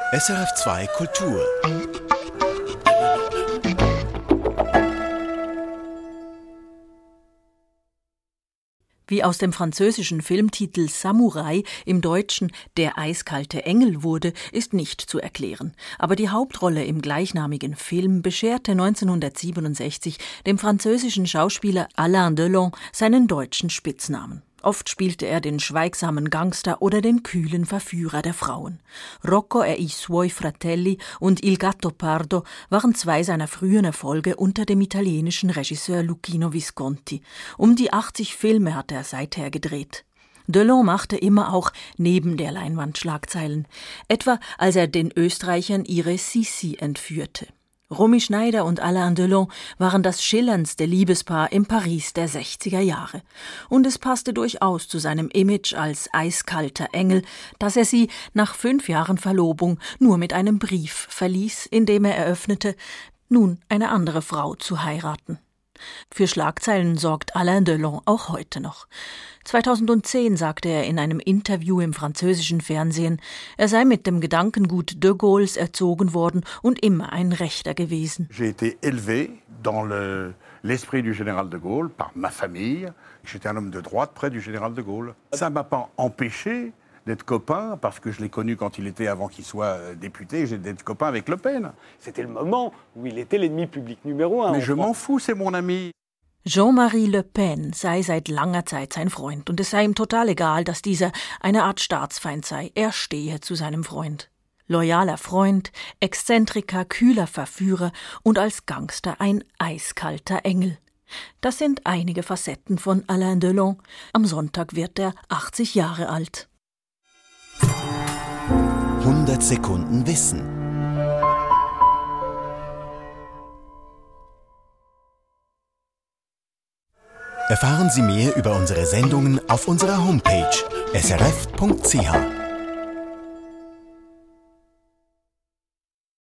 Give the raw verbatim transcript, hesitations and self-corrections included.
S R F zwei Kultur. Wie aus dem französischen Filmtitel Samurai im Deutschen Der eiskalte Engel wurde, ist nicht zu erklären. Aber die Hauptrolle im gleichnamigen Film bescherte neunzehnhundertsiebenundsechzig dem französischen Schauspieler Alain Delon seinen deutschen Spitznamen. Oft spielte er den schweigsamen Gangster oder den kühlen Verführer der Frauen. Rocco e i suoi fratelli und Il Gattopardo waren zwei seiner frühen Erfolge unter dem italienischen Regisseur Luchino Visconti. Um die achtzig Filme hat er seither gedreht. Delon machte immer auch neben der Leinwand Schlagzeilen, etwa als er den Österreichern ihre Sisi entführte. Romy Schneider und Alain Delon waren das schillerndste Liebespaar im Paris der sechziger Jahre. Und es passte durchaus zu seinem Image als eiskalter Engel, dass er sie nach fünf Jahren Verlobung nur mit einem Brief verließ, in dem er eröffnete, nun eine andere Frau zu heiraten. Für Schlagzeilen sorgt Alain Delon auch heute noch. zweitausendzehn sagte er in einem Interview im französischen Fernsehen, er sei mit dem Gedankengut de Gaulles erzogen worden und immer ein Rechter gewesen. J'ai été élevé dans le, l'esprit du général de Gaulle par ma famille. J'étais un homme de droite près du général de Gaulle. Ça m'a pas empêché d'être copain, parce que je l'ai connu quand il était, avant qu'il soit député, j'ai d'être copain avec Le Pen. C'était le moment où il était l'ennemi public numéro un. Mais je m'en fous, c'est mon ami. Jean-Marie Le Pen sei seit langer Zeit sein Freund und es sei ihm total egal, dass dieser eine Art Staatsfeind sei. Er stehe zu seinem Freund. Loyaler Freund, Exzentriker, kühler Verführer und als Gangster ein eiskalter Engel. Das sind einige Facetten von Alain Delon. Am Sonntag wird er achtzig Jahre alt. hundert Sekunden Wissen. Erfahren Sie mehr über unsere Sendungen auf unserer Homepage s r f punkt c h.